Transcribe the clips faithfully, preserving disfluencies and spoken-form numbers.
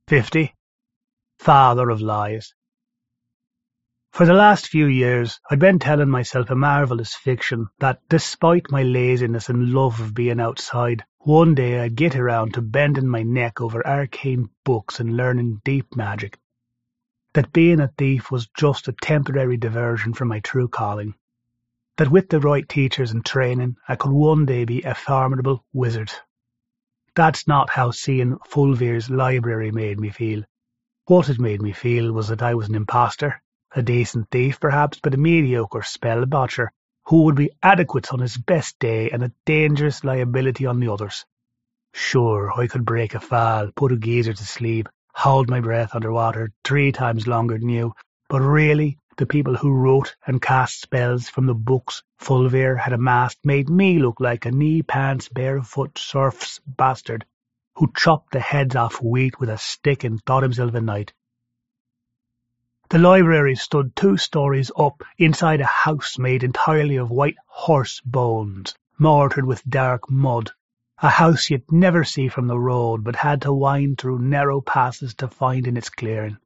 Fifty. Father of lies. For the last few years, I'd been telling myself a marvellous fiction that, despite my laziness and love of being outside, one day I'd get around to bending my neck over arcane books and learning deep magic. That being a thief was just a temporary diversion from my true calling. That with the right teachers and training, I could one day be a formidable wizard. That's not how seeing Fulvir's library made me feel. What it made me feel was that I was an imposter, a decent thief perhaps, but a mediocre spellbotcher who would be adequate on his best day and a dangerous liability on the others. Sure, I could break a fall, put a geezer to sleep, hold my breath underwater three times longer than you, but really, the people who wrote and cast spells from the books Fulvir had amassed made me look like a knee-pants, barefoot serf's bastard who chopped the heads off wheat with a stick and thought himself a knight. The library stood two stories up inside a house made entirely of white horse bones, mortared with dark mud, a house you'd never see from the road but had to wind through narrow passes to find in its clearing.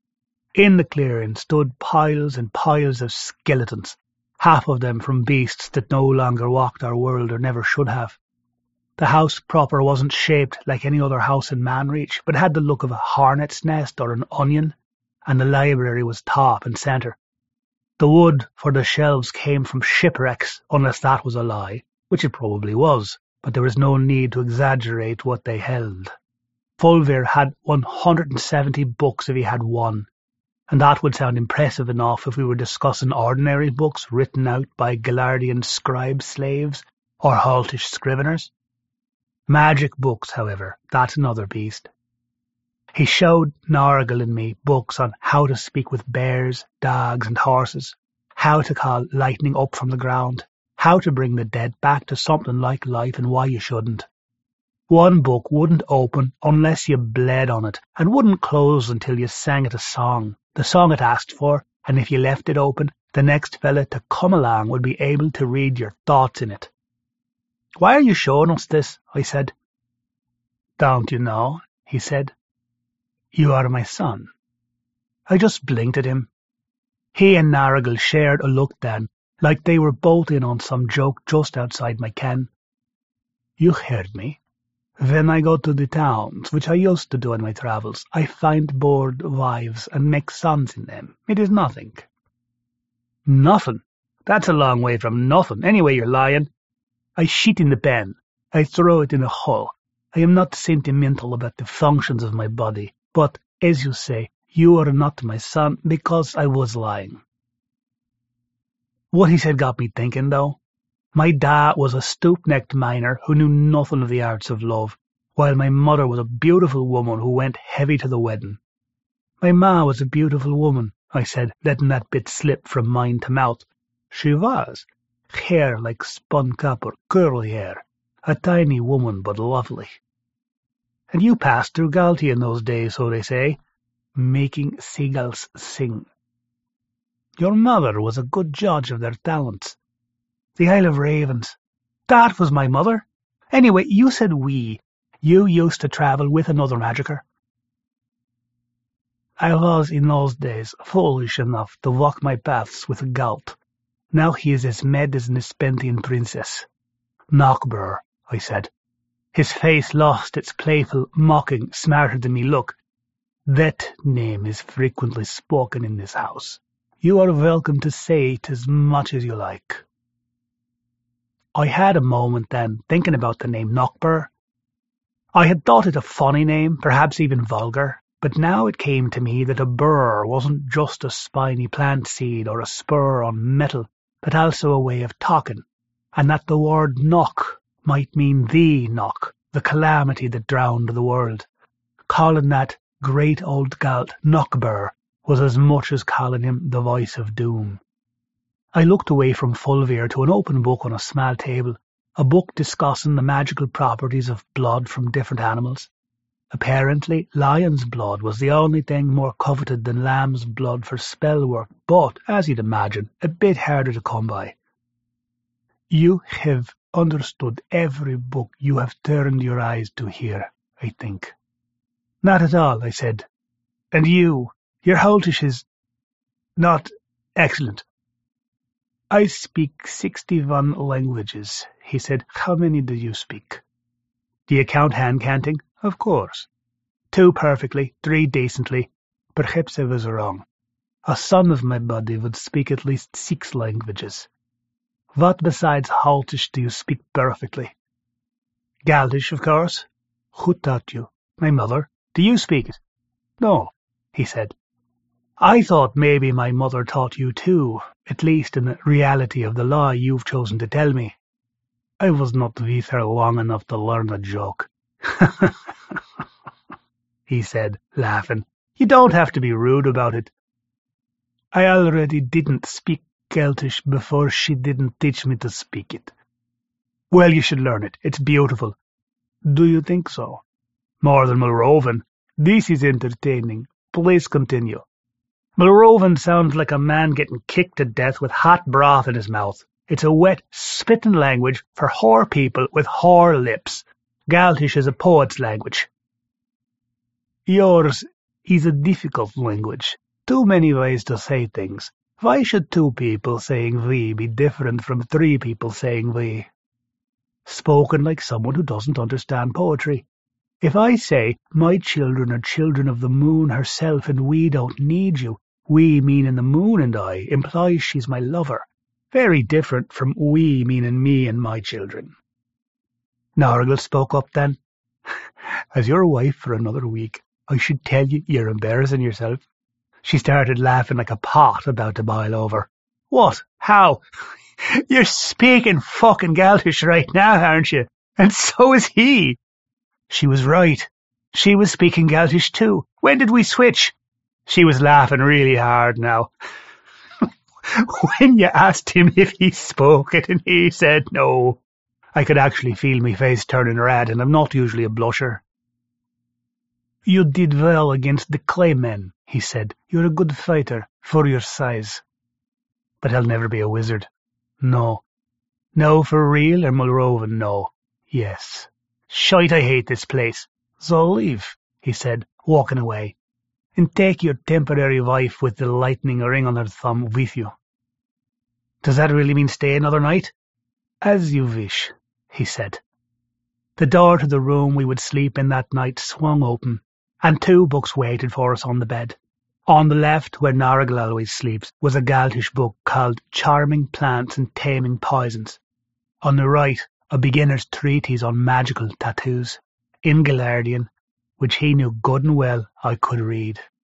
In the clearing stood piles and piles of skeletons, half of them from beasts that no longer walked our world or never should have. The house proper wasn't shaped like any other house in Manreach, but had the look of a hornet's nest or an onion, and the library was top and centre. The wood for the shelves came from shipwrecks, unless that was a lie, which it probably was, but there was no need to exaggerate what they held. Fulvir had one hundred seventy books if he had one, and that would sound impressive enough if we were discussing ordinary books written out by Galardian scribe slaves or Haltish scriveners. Magic books, however, that's another beast. He showed Nargal and me books on how to speak with bears, dogs and horses, how to call lightning up from the ground, how to bring the dead back to something like life and why you shouldn't. One book wouldn't open unless you bled on it, and wouldn't close until you sang it a song, the song it asked for, and if you left it open, the next fella to come along would be able to read your thoughts in it. "Why are you showing us this?" I said. "Don't you know?" he said. "You are my son." I just blinked at him. He and Nargal shared a look then, like they were both in on some joke just outside my ken. "You heard me. When I go to the towns, which I used to do in my travels, I find bored wives and make sons in them. It is nothing." "Nothing? That's a long way from nothing. Anyway, you're lying." "I shit in the pen. I throw it in a hole. I am not sentimental about the functions of my body, but, as you say, you are not my son because I was lying." What he said got me thinking, though. My dad was a stoop-necked miner who knew nothing of the arts of love, while my mother was a beautiful woman who went heavy to the wedding. "My ma was a beautiful woman," I said, letting that bit slip from mind to mouth. "She was. Hair like spun copper, curly hair. A tiny woman, but lovely." "And you passed through Galtee in those days, so they say, making seagulls sing." "Your mother was a good judge of their talents." "The Isle of Ravens. That was my mother. Anyway, you said we. You used to travel with another magicka." "I was in those days foolish enough to walk my paths with a Galt. Now he is as mad as an Espenthian princess." "Knockbur," I said. His face lost its playful, mocking, smarter-than-me look. "That name is frequently spoken in this house. You are welcome to say it as much as you like." I had a moment then, thinking about the name Knockbur. I had thought it a funny name, perhaps even vulgar, but now it came to me that a burr wasn't just a spiny plant seed or a spur on metal, but also a way of talking, and that the word knock might mean the knock, the calamity that drowned the world. Calling that great old Galt Knockbur was as much as calling him the voice of doom. I looked away from Fulvir to an open book on a small table, a book discussing the magical properties of blood from different animals. Apparently, lion's blood was the only thing more coveted than lamb's blood for spell work, but, as you'd imagine, a bit harder to come by. "You have understood every book you have turned your eyes to here, I think." Not at all, I said. And you, your Haltish is not excellent. I speak sixty-one languages, he said. How many do you speak? Do you count hand-canting? Of course. Two perfectly, three decently. Perhaps I was wrong. A son of my body would speak at least six languages. What besides Haltish do you speak perfectly? Galtish, of course. Who taught you? My mother. Do you speak it? No, he said. I thought maybe my mother taught you too, at least in the reality of the law you've chosen to tell me. I was not with her long enough to learn a joke. He said, laughing. You don't have to be rude about it. I already didn't speak Celtish before she didn't teach me to speak it. Well, you should learn it. It's beautiful. Do you think so? More than Mulroven. This is entertaining. Please continue. Mulroven sounds like a man getting kicked to death with hot broth in his mouth. It's a wet, spitting language for whore people with whore lips. Galtish is a poet's language. Yours is a difficult language. Too many ways to say things. Why should two people saying we be different from three people saying we? Spoken like someone who doesn't understand poetry. If I say, my children are children of the moon herself and we don't need you, we meaning the moon and I, implies she's my lover. Very different from we meaning me and my children. Nargle spoke up then. As your wife for another week, I should tell you you're embarrassing yourself. She started laughing like a pot about to boil over. What? How? You're speaking fucking Galtish right now, aren't you? And so is he. She was right. She was speaking Galtish too. When did we switch? She was laughing really hard now. When you asked him if he spoke it and he said no. I could actually feel my face turning red, and I'm not usually a blusher. You did well against the Claymen, he said. You're a good fighter, for your size. But I'll never be a wizard. No. No, for real, or Mulroven, no. Yes. Shite, I hate this place. So leave, he said, walking away. And take your temporary wife with the lightning ring on her thumb with you. Does that really mean stay another night? As you wish, he said. The door to the room we would sleep in that night swung open, and two books waited for us on the bed. On the left, where Nargle always sleeps, was a Galtish book called Charming Plants and Taming Poisons. On the right, a beginner's treatise on magical tattoos, in Galardian, which he knew good and well I could read.